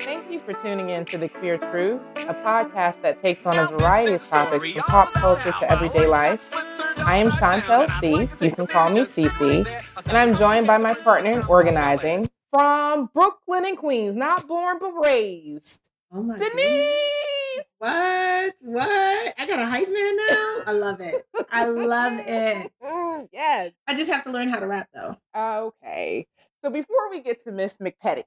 Thank you for tuning in to The Queer Truth, a podcast that takes on a variety of topics from pop culture to everyday life. I am Chantel C. You can call me Cece, and I'm joined by my partner in organizing from Brooklyn and Queens, not born but raised. Oh my Denise! What? I got a hype man now? I love it. I love it. Yes. I just have to learn how to rap though. Okay. So before we get to Miss McPetty,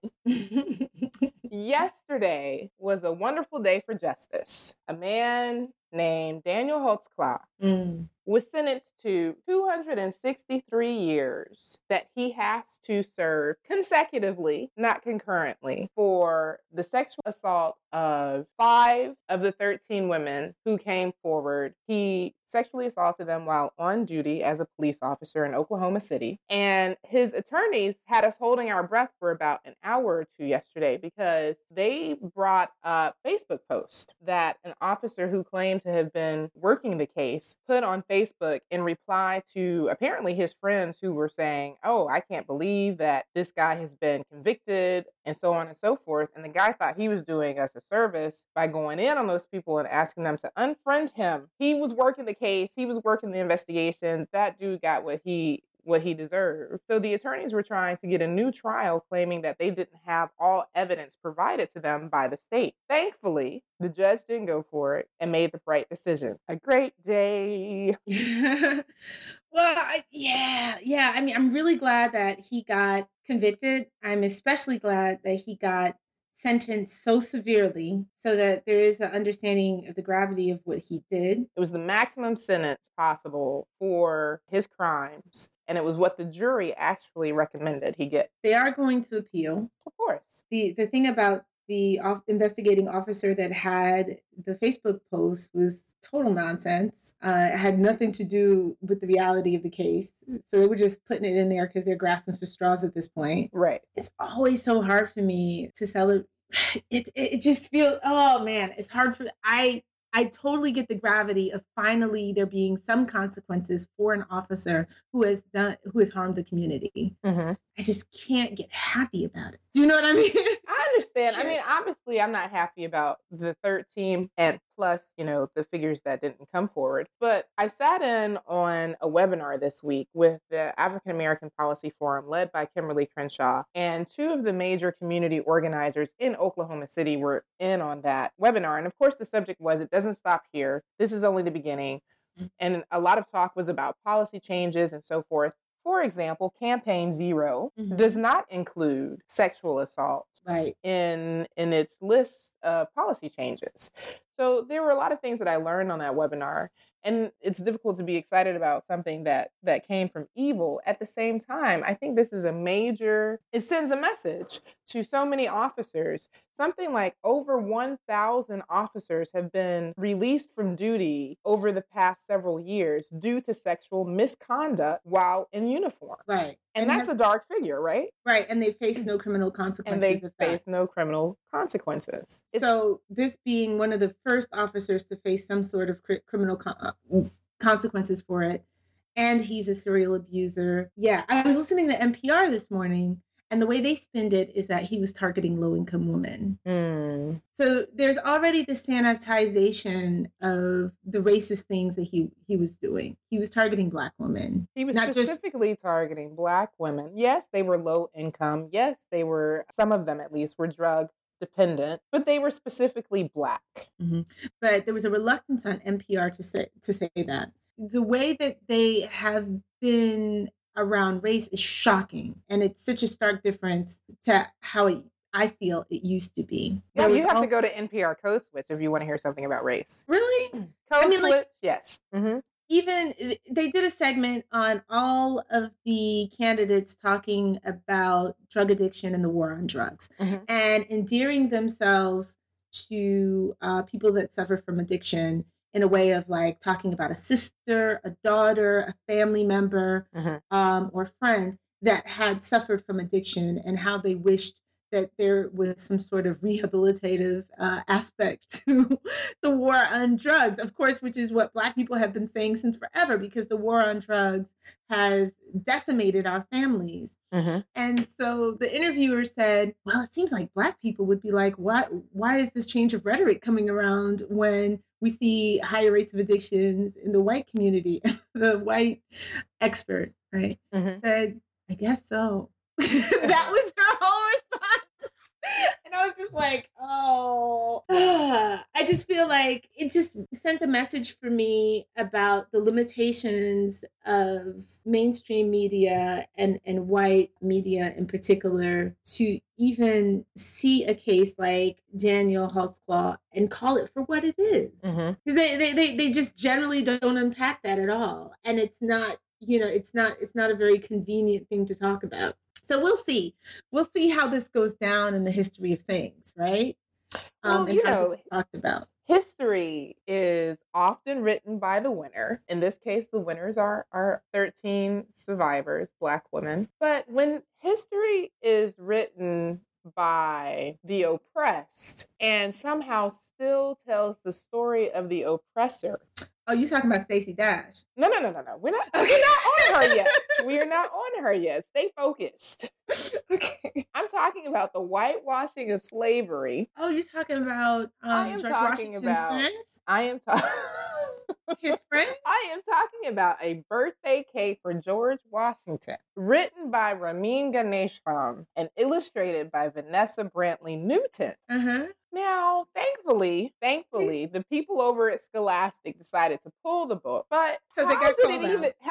yesterday was a wonderful day for justice. A man named Daniel Holtzclaw was sentenced to 263 years that he has to serve consecutively, not concurrently, for the sexual assault of 5 of the 13 women who came forward. He sexually assaulted them while on duty as a police officer in Oklahoma City. And his attorneys had us holding our breath for about an hour or two yesterday because they brought up Facebook post that an officer who claimed to have been working the case put on Facebook in reply to apparently his friends who were saying, oh, I can't believe that this guy has been convicted and so on and so forth. And the guy thought he was doing us a service by going in on those people and asking them to unfriend him. He was working the case. He was working the investigation. That dude got what he deserved. So the attorneys were trying to get a new trial, claiming that they didn't have all evidence provided to them by the state. Thankfully, the judge didn't go for it and made the right decision. A great day. Well, yeah. I mean, I'm really glad that he got convicted. I'm especially glad that he got sentenced so severely so that there is an understanding of the gravity of what he did. It was the maximum sentence possible for his crimes, and it was what the jury actually recommended he get. They are going to appeal. Of course. The thing about the investigating officer that had the Facebook post was total nonsense. It had nothing to do with the reality of the case. So they were just putting it in there because they're grasping for straws at this point. Right. It's always so hard for me to celebrate. It just feels, oh man, it's hard for, I totally get the gravity of finally there being some consequences for an officer who has harmed the community. Mm-hmm. I just can't get happy about it. Do you know what I mean? I understand. I mean, obviously, I'm not happy about the 13 and plus, the figures that didn't come forward. But I sat in on a webinar this week with the African American Policy Forum led by Kimberly Crenshaw. And 2 of the major community organizers in Oklahoma City were in on that webinar. And of course, the subject was, it doesn't stop here. This is only the beginning. And a lot of talk was about policy changes and so forth. For example, Campaign Zero does not include sexual assault in its list of policy changes. So there were a lot of things that I learned on that webinar. And it's difficult to be excited about something that came from evil. At the same time, I think this is it sends a message to so many officers. Something like over 1,000 officers have been released from duty over the past several years due to sexual misconduct while in uniform. Right. And that's a dark figure, right? Right. And they face no criminal consequences. And they face no criminal consequences. So this being one of the first officers to face some sort of criminal consequences for it, and he's a serial abuser. Yeah. I was listening to NPR this morning, and the way they spinned it is that he was targeting low-income women. So there's already the sanitization of the racist things that he was doing. He was targeting Black women. He was specifically targeting Black women. Yes, they were low income. Yes, they were, some of them at least, were drug dependent, but they were specifically Black. Mm-hmm. But there was a reluctance on NPR to say that. The way that they have been around race is shocking, and it's such a stark difference to how I feel it used to be. Yeah, you have to go to NPR Code Switch if you want to hear something about race. Really? Code Switch, yes. Mm-hmm. Even they did a segment on all of the candidates talking about drug addiction and the war on drugs, and endearing themselselves to people that suffer from addiction in a way of like talking about a sister, a daughter, a family member, or friend that had suffered from addiction, and how they wished that there was some sort of rehabilitative aspect to the war on drugs, of course, which is what Black people have been saying since forever, because the war on drugs has decimated our families. Mm-hmm. And so the interviewer said, well, it seems like Black people would be like, why is this change of rhetoric coming around when we see higher rates of addictions in the white community? The white expert, right, said, I guess so. That was her whole response. And I was just like, oh, I just feel like it just sent a message for me about the limitations of mainstream media and white media in particular to even see a case like Daniel Holtzclaw and call it for what it is. Because they just generally don't unpack that at all. And it's not, it's not a very convenient thing to talk about. So we'll see how this goes down in the history of things, right? Well, and how this is talked about. History is often written by the winner. In this case, the winners are 13 survivors, Black women. But when history is written by the oppressed and somehow still tells the story of the oppressor. Oh, you talking about Stacey Dash? No. We're not on her yet. We are not on her yet. Stay focused. Okay. I'm talking about the whitewashing of slavery. Oh, you're talking about George Washington's friends? I am talking his friends? I am talking about a birthday cake for George Washington, written by Ramin Ganeshram and illustrated by Vanessa Brantley Newton. Now, thankfully, the people over at Scholastic decided to pull the book, but because they got called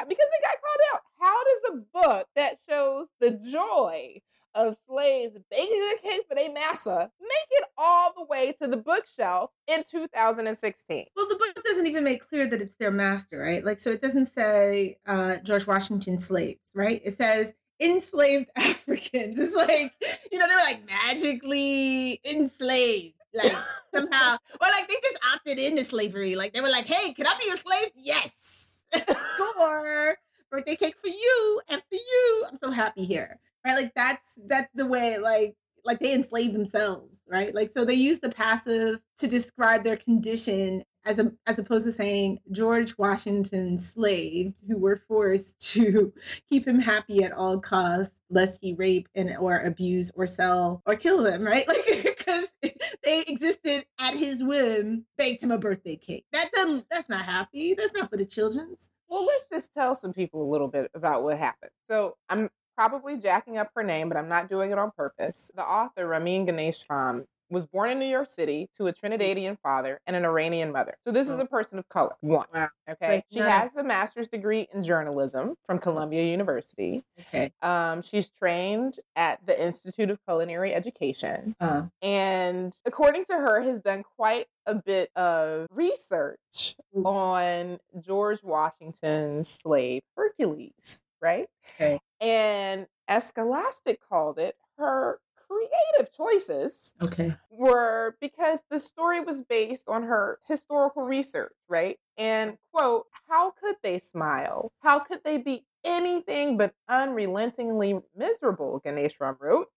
out. How does a book that shows the joy of slaves baking a cake for their massa make it all the way to the bookshelf in 2016? Well, the book doesn't even make clear that it's their master, right? Like, so it doesn't say George Washington slaves, right? It says enslaved Africans. It's like, they were like magically enslaved, like somehow, or like they just opted into slavery. Like they were like, hey, can I be a slave? Yes. Score. Birthday cake for you and for you. I'm so happy here. Right? Like that's the way like they enslave themselves, right? Like, so they use the passive to describe their condition as opposed to saying George Washington's slaves who were forced to keep him happy at all costs, lest he rape or abuse or sell or kill them, right? Like, because they existed at his whim, baked him a birthday cake. That's not happy. That's not for the children's. Well, let's just tell some people a little bit about what happened. So I'm probably jacking up her name, but I'm not doing it on purpose. The author, Ramin Ganeshram, was born in New York City to a Trinidadian father and an Iranian mother. So this is a person of color. One. Wow. Okay. She has a master's degree in journalism from Columbia University. Okay. She's trained at the Institute of Culinary Education. And according to her, has done quite a bit of research on George Washington's slave Hercules, right? Okay. And as Scholastic called it, her creative choices were because the story was based on her historical research, right? And, quote, how could they smile? How could they be anything but unrelentingly miserable, Ganeshram wrote.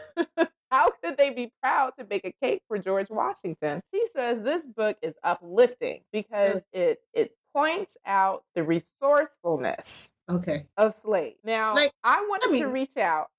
How could they be proud to bake a cake for George Washington? She says this book is uplifting because it points out the resourcefulness of slaves. Now, I wanted to reach out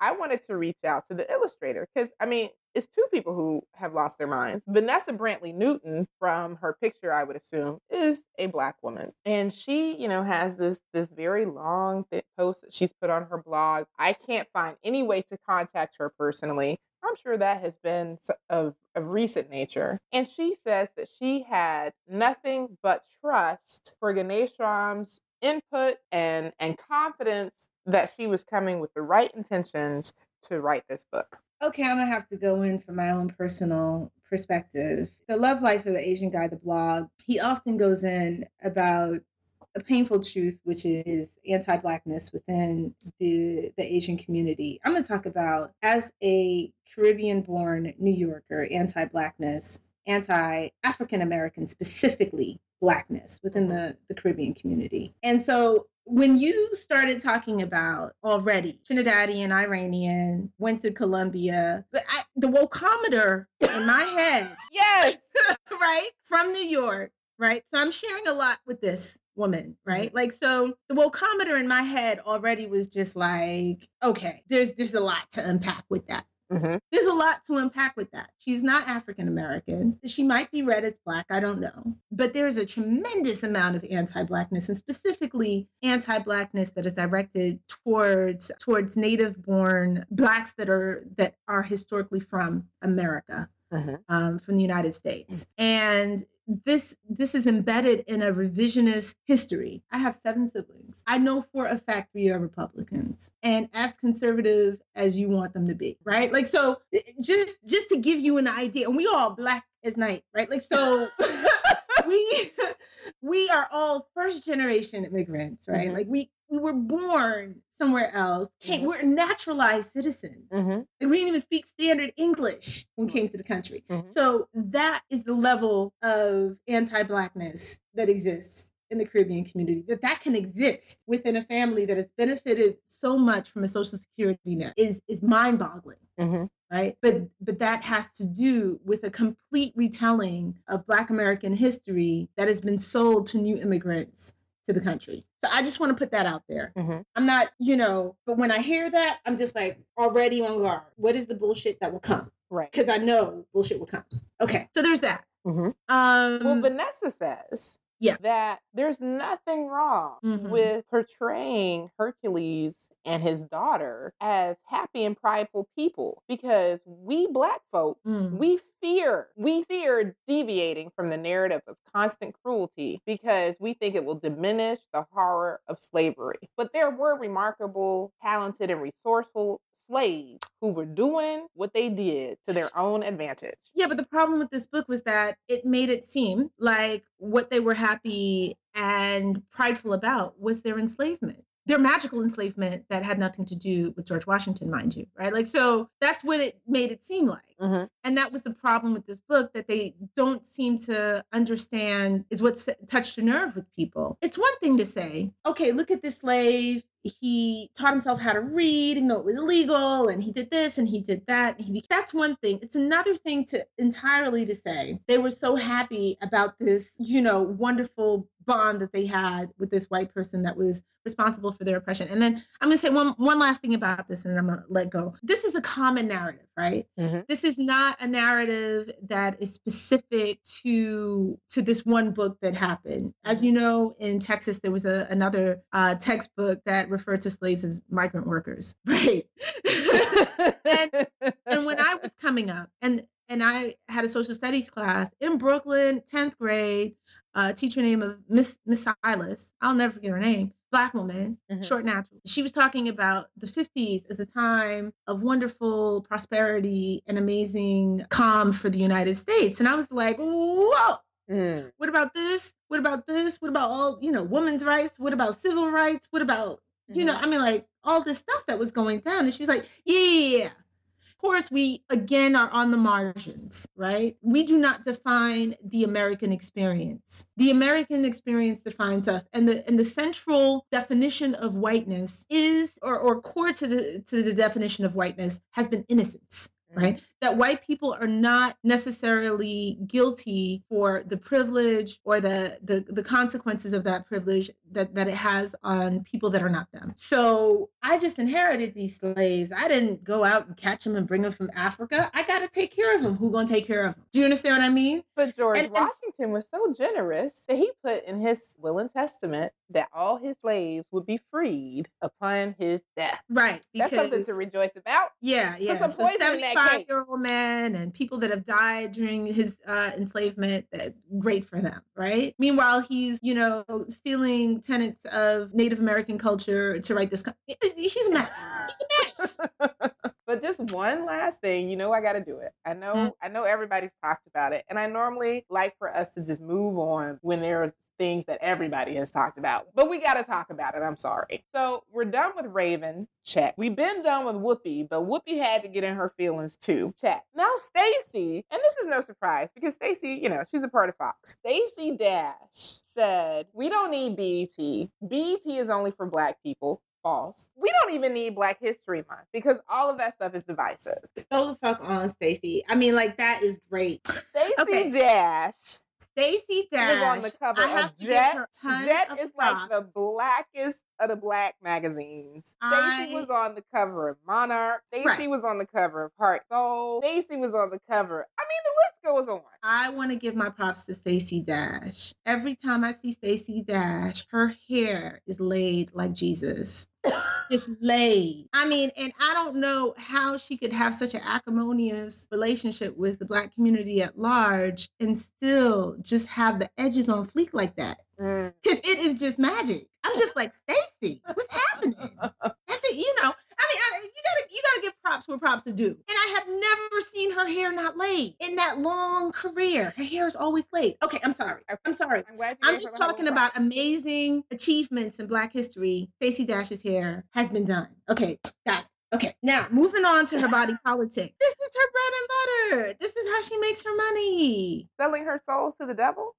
to the illustrator because, it's two people who have lost their minds. Vanessa Brantley Newton, from her picture, I would assume, is a Black woman. And she, has this very long post that she's put on her blog. I can't find any way to contact her personally. I'm sure that has been of recent nature. And she says that she had nothing but trust for Ganeshram's input and confidence that she was coming with the right intentions to write this book. Okay, I'm going to have to go in from my own personal perspective. The Love Life of the Asian Guy, the blog, he often goes in about a painful truth, which is anti-Blackness within the Asian community. I'm going to talk about, as a Caribbean-born New Yorker, anti-Blackness, anti-African American, specifically Blackness within the Caribbean community. And so when you started talking about already Trinidadian, Iranian, went to Colombia, but the wokeometer in my head, yes, right, from New York, right? So I'm sharing a lot with this woman, right? Like, so the wokeometer in my head already was just like, okay, there's a lot to unpack with that. There's a lot to unpack with that. She's not African American. She might be read as Black. I don't know. But there's a tremendous amount of anti-Blackness, and specifically anti-Blackness that is directed towards Native-born Blacks that are historically from America, from the United States. And this is embedded in a revisionist history. I have 7 siblings. I know for a fact 3 are Republicans, and as conservative as you want them to be, right? Like, so just to give you an idea, and we all Black as night, right? Like, so we are all first generation immigrants, right? Like, we were born somewhere else. We're naturalized citizens. We didn't even speak standard English when we came to the country. So that is the level of anti-Blackness that exists in the Caribbean community. That can exist within a family that has benefited so much from a Social Security net is mind-boggling. Right. But that has to do with a complete retelling of Black American history that has been sold to new immigrants to the country. So I just want to put that out there. I'm not, but when I hear that, I'm just like already on guard. What is the bullshit that will come? Right. Because I know bullshit will come. Okay. So there's that. Well, Vanessa says that there's nothing wrong with portraying Hercules and his daughter as happy and prideful people, because we Black folk, we fear deviating from the narrative of constant cruelty because we think it will diminish the horror of slavery. But there were remarkable, talented, and resourceful slaves who were doing what they did to their own advantage. Yeah, but the problem with this book was that it made it seem like what they were happy and prideful about was their enslavement. Their magical enslavement that had nothing to do with George Washington, mind you, right? Like, so that's what it made it seem like. And that was the problem with this book, that they don't seem to understand is what touched a nerve with people. It's one thing to say, okay, look at this slave. He taught himself how to read, even though it was illegal, and he did this and he did that. That's one thing. It's another thing to entirely to say they were so happy about this, wonderful bond that they had with this white person that was responsible for their oppression. And then I'm going to say one last thing about this, and then I'm going to let go. This is a common narrative, right? This is not a narrative that is specific to this one book that happened. As you know, in Texas, there was another textbook that referred to slaves as migrant workers, right? and when I was coming up, and I had a social studies class in Brooklyn, 10th grade, a teacher named Miss Silas. I'll never forget her name. Black woman, short natural. She was talking about the 50s as a time of wonderful prosperity and amazing calm for the United States. And I was like, whoa, what about this? What about this? What about all, women's rights? What about civil rights? What about, like all this stuff that was going down? And she was like, yeah. Of course, we, again, are on the margins, right? We do not define the American experience. The American experience defines us. And the central definition of whiteness is, or core to the definition of whiteness, has been innocence. Right? That white people are not necessarily guilty for the privilege or the consequences of that privilege that it has on people that are not them. So I just inherited these slaves. I didn't go out and catch them and bring them from Africa. I got to take care of them. Who's going to take care of them? Do you understand what I mean? But George Washington was so generous that he put in his will and testament that all his slaves would be freed upon his death. Right. That's something to rejoice about. Yeah. Put some poison in that cake. 75-year-old men and people that have died during his enslavement, great for them, right? Meanwhile, he's, stealing tenets of Native American culture to write this. He's a mess. He's a mess. But just one last thing. You know, I got to do it. I know everybody's talked about it. And I normally like for us to just move on when there are things that everybody has talked about. But we got to talk about it. I'm sorry. So we're done with Raven. Check. We've been done with Whoopi, but Whoopi had to get in her feelings too. Check. Now Stacey, and this is no surprise because Stacey, you know, she's a part of Fox. Stacey Dash said, we don't need BET. BET is only for Black people. False. We don't even need Black History Month because all of that stuff is divisive. Go the fuck on, Stacey. I mean, like, that is great. Stacey Dash. Stacey Dash was on the cover of Jet. Jet is like the blackest of the Black magazines. Stacey was on the cover of Monarch. Stacey was on the cover of Heart Soul. Stacey was on the cover. I mean, the list goes on. I want to give my props to Stacey Dash. Every time I see Stacey Dash, her hair is laid like Jesus. Just laid. I mean, and I don't know how she could have such an acrimonious relationship with the Black community at large and still just have the edges on fleek like that. Because it is just magic. I'm just like, Stacey, what's happening? That's it, you know. I mean, you gotta give props where props are due. And I have never seen her hair not laid in that long career. Her hair is always laid. Okay, I'm sorry. I'm just talking about amazing achievements in Black history. Stacey Dash's hair has been done. Okay, got it. Okay, now moving on to her body politic. This is her bread and butter. This is how she makes her money. Selling her soul to the devil?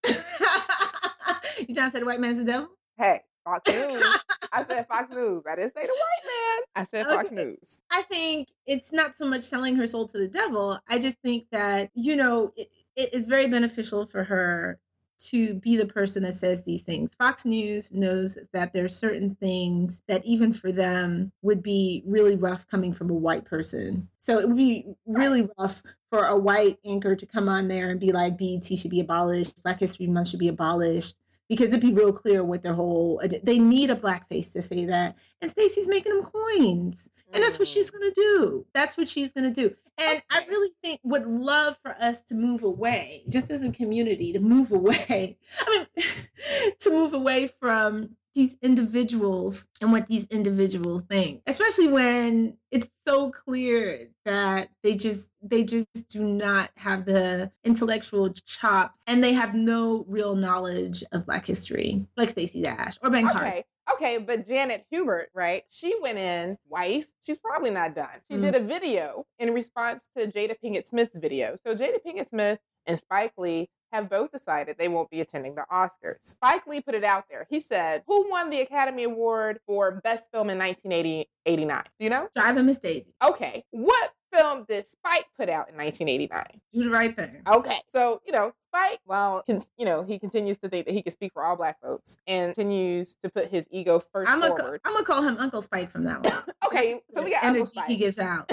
You trying to say the white man's the devil? Hey, Fox News. I said Fox News. I didn't say the white man. I said Fox News. I think it's not so much selling her soul to the devil. I just think that, you know, it is very beneficial for her to be the person that says these things. Fox News knows that there's certain things that even for them would be really rough coming from a white person. So it would be really rough for a white anchor to come on there and be like, BET should be abolished, Black History Month should be abolished, because it'd be real clear what their whole, they need a Black face to say that. And Stacey's making them coins. And that's what she's going to do. That's what she's going to do. And I really would love for us to move away, just as a community, to move away. I mean, to move away from these individuals and what these individuals think, especially when it's so clear that they just do not have the intellectual chops and they have no real knowledge of Black history, like Stacey Dash or Ben Carson. Okay, but Janet Hubert, right? She went in, wife, she's probably not done. She did a video in response to Jada Pinkett Smith's video. So Jada Pinkett Smith and Spike Lee have both decided they won't be attending the Oscars. Spike Lee put it out there. He said, who won the Academy Award for Best Film in 1989? Do you know? Driving Miss Daisy. Okay. What film did Spike put out in 1989? Do the Right Thing. Okay. So, you know, Spike, well, you know, he continues to think that he can speak for all Black folks and continues to put his ego forward. I'm going to call him Uncle Spike from now on. Okay. So we got energy Uncle Spike. He gives out.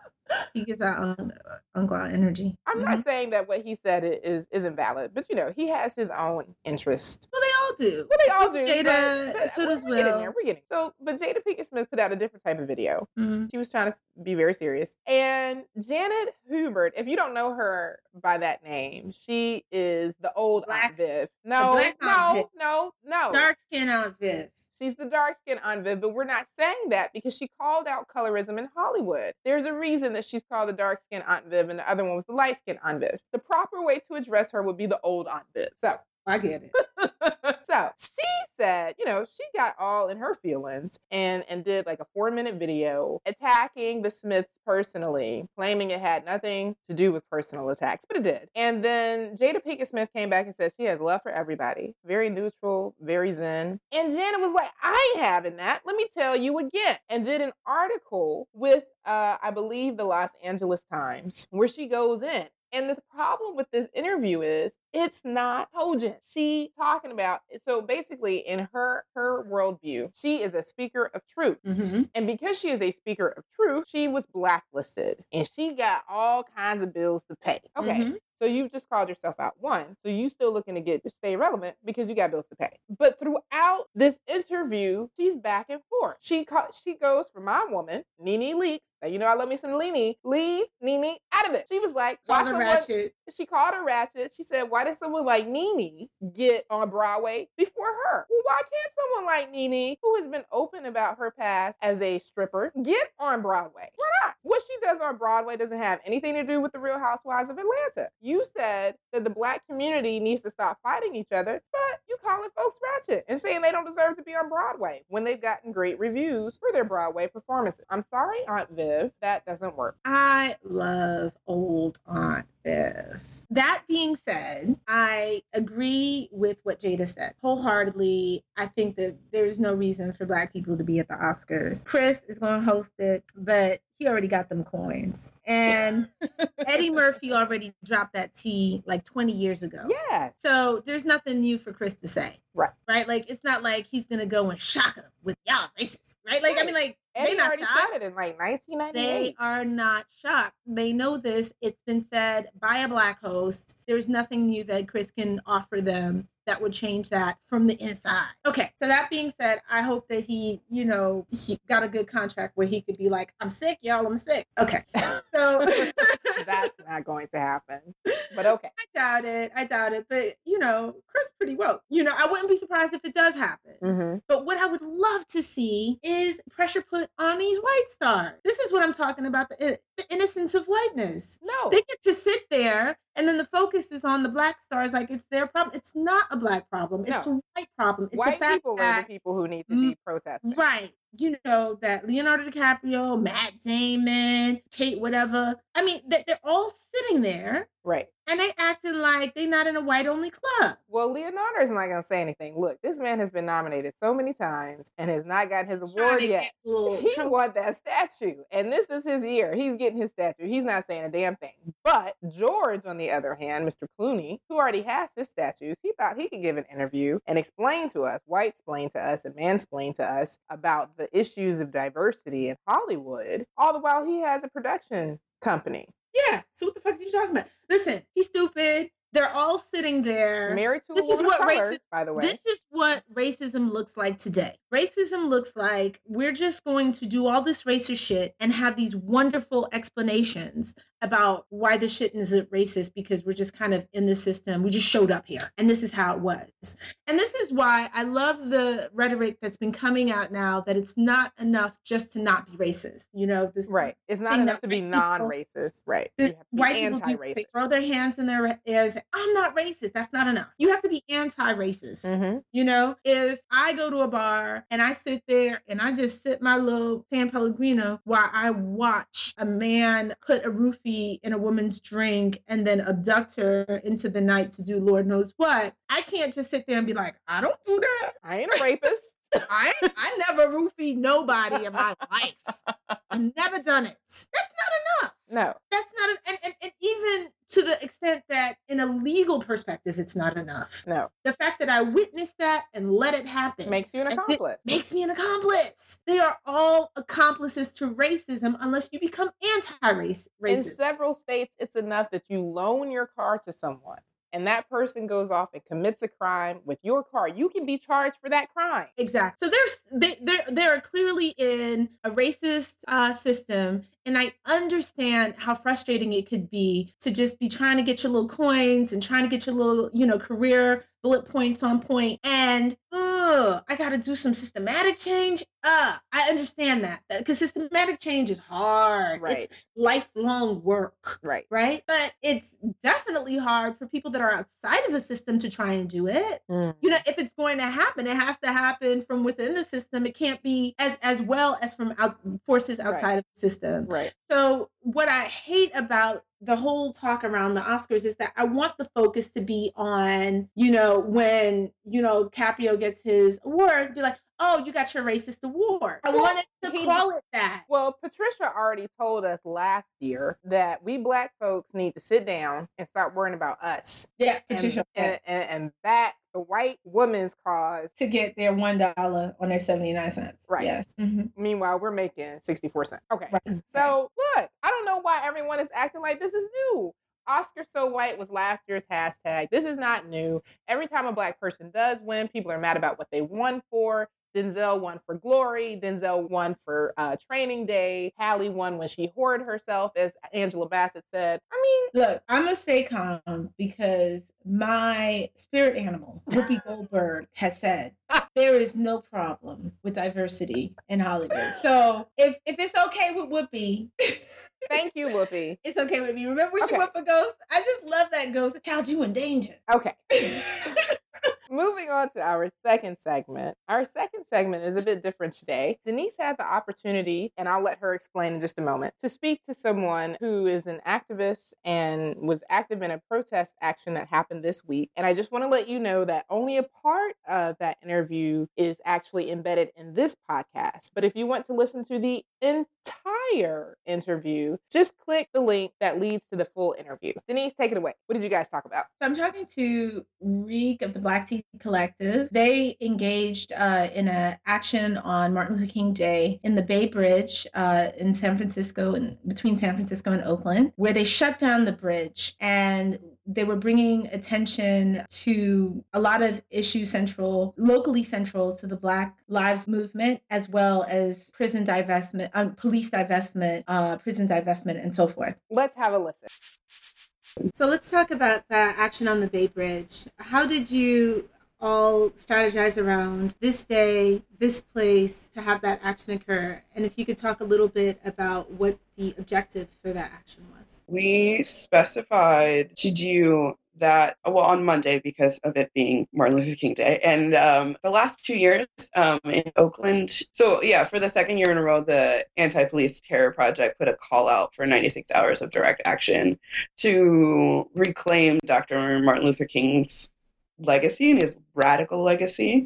He gives out Uncle energy. I'm not saying that what he said isn't valid, but you know, he has his own interest. Well, they all do. Well, they all do. Jada, so does Will. We're getting. So, but Jada Pinkett Smith put out a different type of video. She was trying to be very serious. And Janet Hubert, if you don't know her by that name, she is the old Aunt Viv. No. Dark skin Aunt Viv. She's the dark-skinned Aunt Viv, but we're not saying that because she called out colorism in Hollywood. There's a reason that she's called the dark-skinned Aunt Viv and the other one was the light-skinned Aunt Viv. The proper way to address her would be the old Aunt Viv. So I get it. So she said, you know, she got all in her feelings and did like a 4-minute video attacking the Smiths personally, claiming it had nothing to do with personal attacks, but it did. And then Jada Pinkett Smith came back and said she has love for everybody. Very neutral, very zen. And Janet was like, I ain't having that. Let me tell you again. And did an article with, I believe, the Los Angeles Times, where she goes in. And the problem with this interview is it's not cogent. She talking about, so basically in her worldview, she is a speaker of truth. And because she is a speaker of truth, she was blacklisted and she got all kinds of bills to pay. Okay. So you've just called yourself out. One, so you still looking to stay relevant because you got bills to pay. But throughout this interview, she's back and forth. She goes for my woman, Nene Leakes. Now, you know I love me some Nene. Leave Nene out of it. She was like, ratchet. She called her ratchet. She said, why Why did someone like Nene get on Broadway before her? Well, why can't someone like Nene, who has been open about her past as a stripper, get on Broadway? Why not? What she does on Broadway doesn't have anything to do with the Real Housewives of Atlanta. You said that the Black community needs to stop fighting each other, but you calling folks ratchet and saying they don't deserve to be on Broadway when they've gotten great reviews for their Broadway performances. I'm sorry, Aunt Viv, that doesn't work. I love old Aunt Viv. That being said, I agree with what Jada said wholeheartedly. I think that there's no reason for Black people to be at the Oscars. Chris is going to host it, but he already got them coins. And Eddie Murphy already dropped that tea like 20 years ago. Yeah. So there's nothing new for Chris to say. Right? Like, it's not like he's going to go and shock him with y'all racist. Right? Like, I mean, like, Eddie they not already shocked. said it in like 1998. They are not shocked. They know this. It's been said by a Black host. There's nothing new that Chris can offer them that would change that from the inside. Okay, so that being said, I hope that he got a good contract where he could be like, I'm sick, y'all, I'm sick. Okay, so. That's not going to happen, but okay. I doubt it, but Chris pretty woke. I wouldn't be surprised if it does happen. Mm-hmm. But what I would love to see is pressure put on these white stars. This is what I'm talking about, the innocence of whiteness. No. They get to sit there and then the focus is on the Black stars like it's their problem. It's not a Black problem. It's a white problem. It's white a fact people are the people who need to be protesting. Right. That Leonardo DiCaprio, Matt Damon, Kate, whatever. I mean, they're all sitting there. Right. And they acting like they're not in a white-only club. Well, Leonardo's not going to say anything. Look, this man has been nominated so many times and has not gotten his award yet. He won that statue. And this is his year. He's getting his statue. He's not saying a damn thing. But George, on the other hand, Mr. Clooney, who already has his statues, he thought he could give an interview and explain to us, white-splain to us and mansplain to us about the issues of diversity in Hollywood, all the while he has a production company. Yeah. So what the fuck are you talking about? Listen, he's stupid. They're all sitting there. Married to a woman of color, by the way. This is what racism looks like today. Racism looks like we're just going to do all this racist shit and have these wonderful explanations about why this shit isn't racist because we're just kind of in the system. We just showed up here and this is how it was. And this is why I love the rhetoric that's been coming out now that it's not enough just to not be racist. This right. It's not enough to be non-racist. Right. White people do. They throw their hands in their air and say, I'm not racist. That's not enough. You have to be anti-racist. Mm-hmm. If I go to a bar and I sit there and I just sip my little San Pellegrino while I watch a man put a roofie in a woman's drink and then abduct her into the night to do Lord knows what, I can't just sit there and be like, I don't do that. I ain't a rapist. I never roofied nobody in my life. I've never done it. That's not enough. No. That's not and even to the extent that in a legal perspective, it's not enough. No. The fact that I witnessed that and let it happen makes you an accomplice. Makes me an accomplice. They are all accomplices to racism unless you become anti-racist. In several states, it's enough that you loan your car to someone and that person goes off and commits a crime with your car. You can be charged for that crime. Exactly. So they're clearly in a racist system. And I understand how frustrating it could be to just be trying to get your little coins and trying to get your little, career bullet points on point. And I got to do some systematic change. I understand that because systematic change is hard. Right. It's lifelong work. Right. Right. But it's definitely hard for people that are outside of the system to try and do it. Mm. If it's going to happen, it has to happen from within the system. It can't be as well as from forces outside of the system. Right. So what I hate about the whole talk around the Oscars is that I want the focus to be on, when, Caprio gets his award, be like, oh, you got your racist award. I wanted to call it that. Well, Patricia already told us last year that we Black folks need to sit down and start worrying about us. Yeah, Patricia. And back the white woman's cause. To get their $1 on their 79 cents. Right. Yes. Mm-hmm. Meanwhile, we're making 64 cents. Okay. Right. So, look, I don't know why everyone is acting like this is new. Oscar So White was last year's hashtag. This is not new. Every time a Black person does win, people are mad about what they won for. Denzel won for Glory. Denzel won for Training Day. Halle won when she whored herself, as Angela Bassett said. I mean, look, I'm gonna stay calm because my spirit animal, Whoopi Goldberg, has said there is no problem with diversity in Hollywood. So if it's okay with Whoopi, thank you, Whoopi. It's okay with me. Remember when she went for Ghost? I just love that Ghost. Child, you in danger. Okay. Moving on to our second segment. Our second segment is a bit different today. Denise had the opportunity, and I'll let her explain in just a moment, to speak to someone who is an activist and was active in a protest action that happened this week. And I just want to let you know that only a part of that interview is actually embedded in this podcast. But if you want to listen to the entire interview, just click the link that leads to the full interview. Denise, take it away. What did you guys talk about? So I'm talking to Reek of the Black Sea Collective. They engaged in an action on Martin Luther King Day in the Bay Bridge in San Francisco, and between San Francisco and Oakland, where they shut down the bridge, and they were bringing attention to a lot of issues locally central to the Black Lives Movement, as well as prison divestment, police divestment, prison divestment, and so forth. Let's have a listen. So let's talk about that action on the Bay Bridge. How did you all strategize around this day, this place, to have that action occur? And if you could talk a little bit about what the objective for that action was. We specified to do that, on Monday because of it being Martin Luther King Day. And the last 2 years in Oakland, so yeah, for the second year in a row, the Anti-Police Terror Project put a call out for 96 hours of direct action to reclaim Dr. Martin Luther King's legacy and his radical legacy.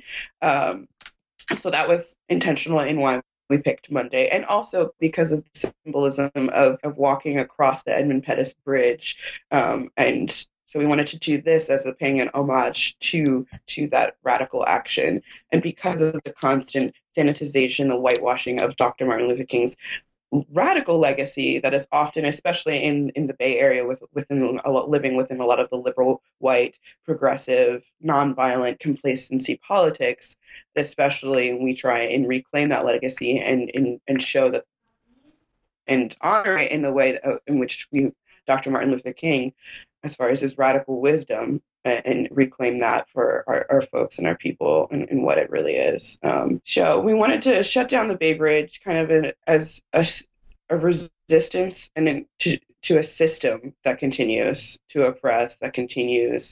So that was intentional in why we picked Monday, and also because of the symbolism of walking across the Edmund Pettus Bridge. And so we wanted to do this as paying an homage to that radical action. And because of the constant sanitization, the whitewashing of Dr. Martin Luther King's radical legacy that is often, especially in the Bay Area, living within a lot of the liberal, white, progressive, nonviolent complacency politics, especially we try and reclaim that legacy and show that and honor it in the way in which Dr. Martin Luther King, as far as his radical wisdom, and reclaim that for our folks and our people and what it really is. So we wanted to shut down the Bay Bridge kind of as a resistance and to a system that continues to oppress, that continues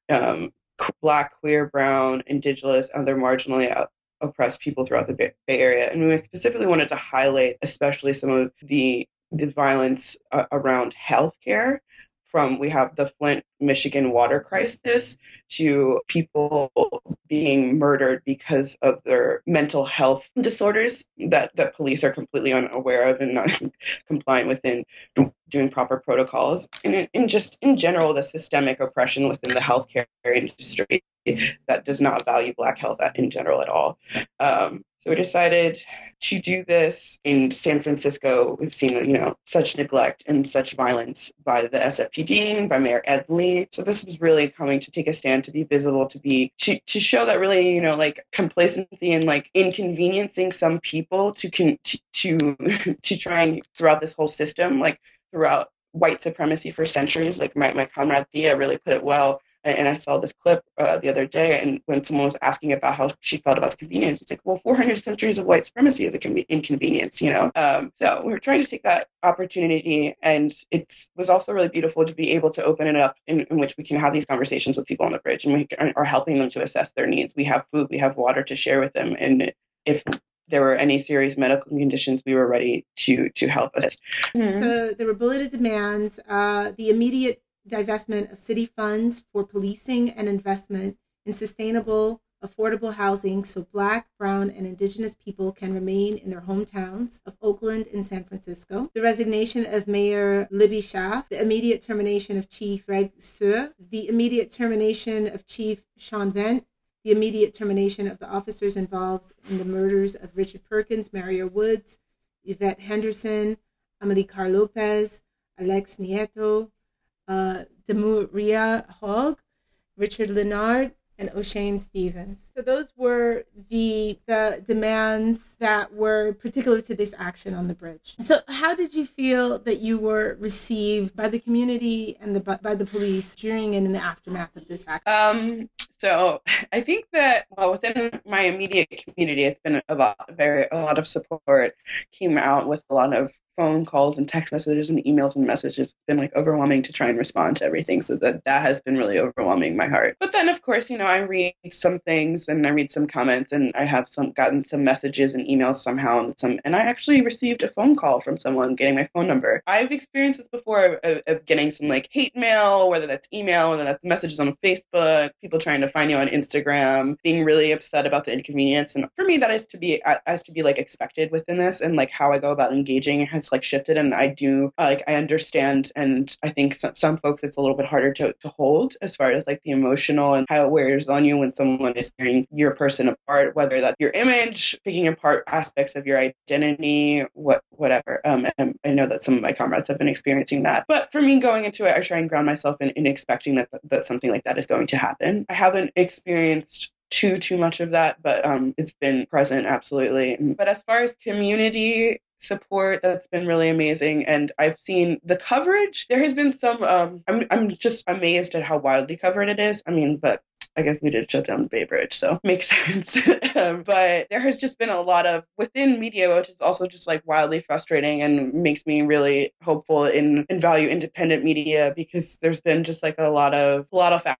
Black, queer, brown, indigenous, other marginally oppressed people throughout the Bay Area. And we specifically wanted to highlight especially some of the violence around healthcare. We have the Flint, Michigan water crisis to people being murdered because of their mental health disorders that police are completely unaware of and not compliant with in doing proper protocols. And in general, the systemic oppression within the healthcare industry that does not value Black health in general at all. So we decided to do this in San Francisco. We've seen, such neglect and such violence by the SFPD, by Mayor Ed Lee. So this was really coming to take a stand, to be visible, to show that really, complacency and inconveniencing some people to try and throughout this whole system, throughout white supremacy for centuries. My comrade Thea really put it well. And I saw this clip the other day, and when someone was asking about how she felt about convenience, it's 400 centuries of white supremacy is an inconvenience, So we were trying to take that opportunity, and it was also really beautiful to be able to open it up in which we can have these conversations with people on the bridge, and we are helping them to assess their needs. We have food, we have water to share with them, and if there were any serious medical conditions, we were ready to help us. Mm-hmm. So there were bulleted demands, the immediate divestment of city funds for policing and investment in sustainable, affordable housing so Black, brown, and indigenous people can remain in their hometowns of Oakland and San Francisco. The resignation of Mayor Libby Schaaf, the immediate termination of Chief Greg Suhr, the immediate termination of Chief Sean Vent, the immediate termination of the officers involved in the murders of Richard Perkins, Mario Woods, Yvette Henderson, Amilcar Lopez, Alex Nieto, Demuria Hogg, Richard Leonard, and O'Shane Stevens. So those were the demands that were particular to this action on the bridge. So how did you feel that you were received by the community and by the police during and in the aftermath of this action? So I think that, well, within my immediate community, it's been a lot of support. Came out with a lot of phone calls and text messages and emails and messages. It's been like overwhelming to try and respond to everything. So that has been really overwhelming my heart. But then, of course, I read some things and I read some comments, and I have gotten some messages and emails somehow, and I actually received a phone call from someone getting my phone number. I've experienced this before of getting some like hate mail, whether that's email, whether that's messages on Facebook, people trying to find you on Instagram, being really upset about the inconvenience. And for me, that is to be like expected within this, and like how I go about engaging has like shifted, and I do I understand, and I think some folks it's a little bit harder to hold as far as like the emotional and how it wears on you when someone is tearing your person apart, whether that's your image, picking apart aspects of your identity, whatever. And I know that some of my comrades have been experiencing that, but for me going into it, I try and ground myself in expecting that something like that is going to happen. I haven't experienced too much of that, but it's been present, absolutely. But as far as community support, that's been really amazing, and I've seen the coverage. There has been some I'm just amazed at how widely covered it is. I mean, but I guess we did shut down the Bay Bridge, so makes sense. But there has just been a lot of within media, which is also just like wildly frustrating and makes me really hopeful in value independent media, because there's been just like a lot of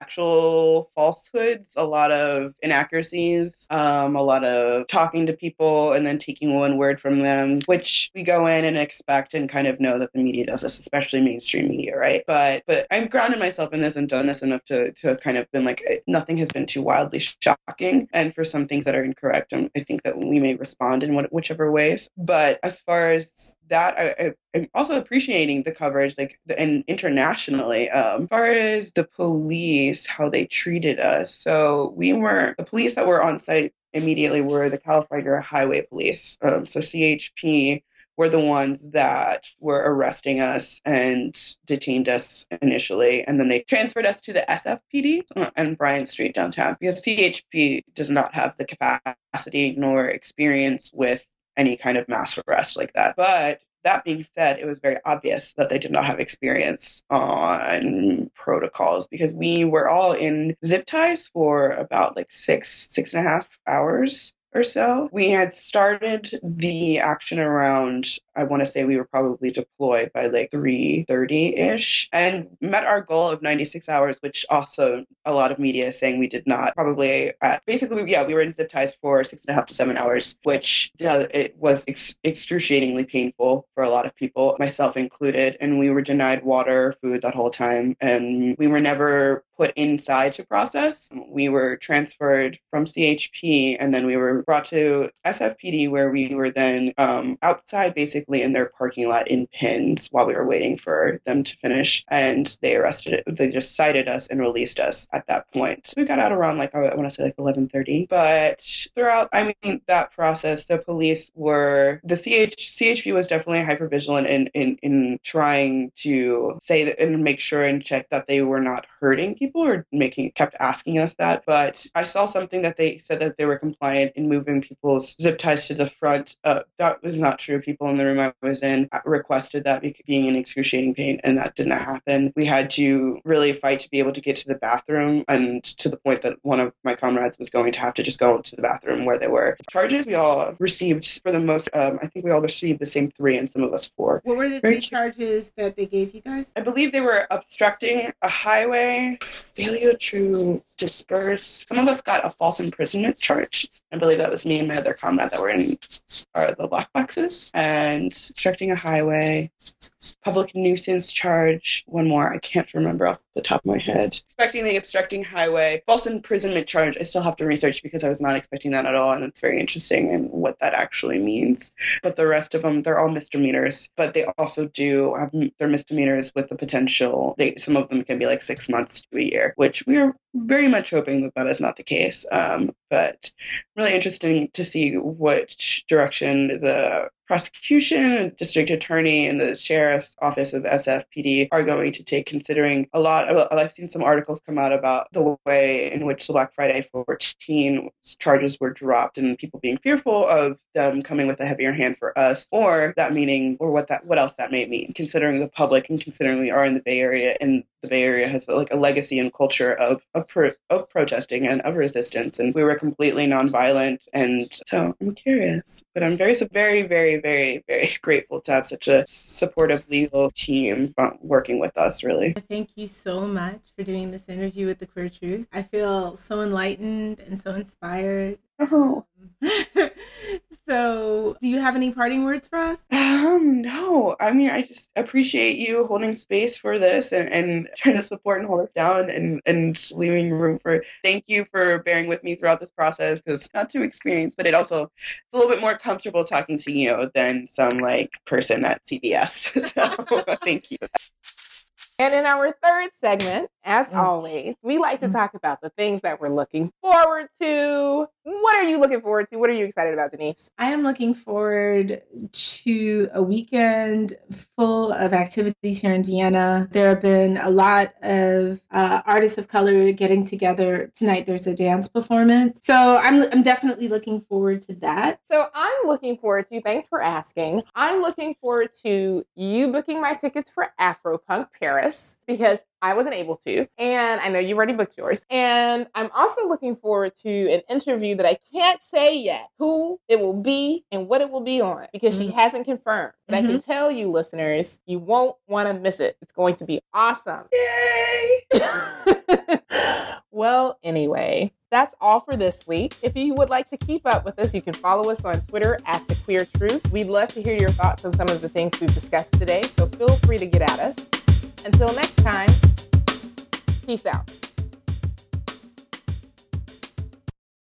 factual falsehoods, a lot of inaccuracies, a lot of talking to people and then taking one word from them, which we go in and expect and kind of know that the media does this, especially mainstream media, right? But I've grounded myself in this and done this enough to have kind of been like, nothing has been too wildly shocking. And for some things that are incorrect, I think that we may respond in whichever ways. But as far as that, I'm also appreciating the coverage, and internationally, as far as the police, how they treated us. So the police that were on site immediately were the California Highway Police. So CHP were the ones that were arresting us and detained us initially. And then they transferred us to the SFPD on Bryant Street downtown, because CHP does not have the capacity nor experience with any kind of mass arrest like that. But that being said, it was very obvious that they did not have experience on protocols, because we were all in zip ties for about like 6.5 hours or so. We had started the action around, I want to say we were probably deployed by like 3:30-ish, and met our goal of 96 hours, which also a lot of media is saying we did not. Probably, basically, we were in zip ties for 6.5 to 7 hours, which it was excruciatingly painful for a lot of people, myself included, and we were denied water, food that whole time, and we were never put inside to process. We were transferred from CHP, and then we were brought to SFPD, where we were then outside basically in their parking lot in pins while we were waiting for them to finish, and they just cited us and released us at that point. So we got out around I want to say 11:30, but throughout that process, the police CHP was definitely hypervigilant in trying to say that and make sure and check that they were not hurting people or kept asking us that. But I saw something that they said that they were compliant in moving people's zip ties to the front. That was not true. People in the room I was in requested that, being in excruciating pain, and that did not happen. We had to really fight to be able to get to the bathroom, and to the point that one of my comrades was going to have to just go to the bathroom where they were. Charges we all received, for the most, I think we all received the same 3, and some of us 4. What were the 3 charges that they gave you guys? I believe they were obstructing a highway, failure to disperse. Some of us got a false imprisonment charge. I believe that was me and my other comrade that were in the black boxes. And obstructing a highway, public nuisance charge. One more, I can't remember off the top of my head. Obstructing highway, false imprisonment charge. I still have to research, because I was not expecting that at all, and it's very interesting and what that actually means. But the rest of them, they're all misdemeanors, but they also do have their misdemeanors with the potential. Some of them can be like 6 months to a year, which we are very much hoping that that is not the case. But really interesting to see which direction the prosecution, district attorney, and the sheriff's office of SFPD are going to take, considering I've seen some articles come out about the way in which the Black Friday 14 charges were dropped and people being fearful of them coming with a heavier hand for us, or that meaning, or what else that may mean, considering the public and considering we are in the Bay Area, and the Bay Area has like a legacy and culture of protesting and of resistance, and we were completely nonviolent. And so I'm curious, but I'm very, very, very, very, very grateful to have such a supportive legal team working with us, really. Thank you so much for doing this interview with The Queer Truth. I feel so enlightened and so inspired. Oh. So, do you have any parting words for us? No. I mean, I just appreciate you holding space for this and trying to support and hold us down and leaving room for. Thank you for bearing with me throughout this process, because not too experienced, but it's a little bit more comfortable talking to you than some person at CBS. So thank you. And in our third segment, as always, we like to talk about the things that we're looking forward to. What are you looking forward to? What are you excited about, Denise? I am looking forward to a weekend full of activities here in Vienna. There have been a lot of artists of color getting together. Tonight there's a dance performance. So I'm definitely looking forward to that. So I'm looking forward to, thanks for asking, I'm looking forward to you booking my tickets for Afropunk Paris, because I wasn't able to. And I know you've already booked yours. And I'm also looking forward to an interview that I can't say yet who it will be and what it will be on, because she hasn't confirmed. But I can tell you, listeners, you won't want to miss it. It's going to be awesome. Yay! Well, anyway, that's all for this week. If you would like to keep up with us, you can follow us on Twitter at The Queer Truth. We'd love to hear your thoughts on some of the things we've discussed today, so feel free to get at us. Until next time, peace out.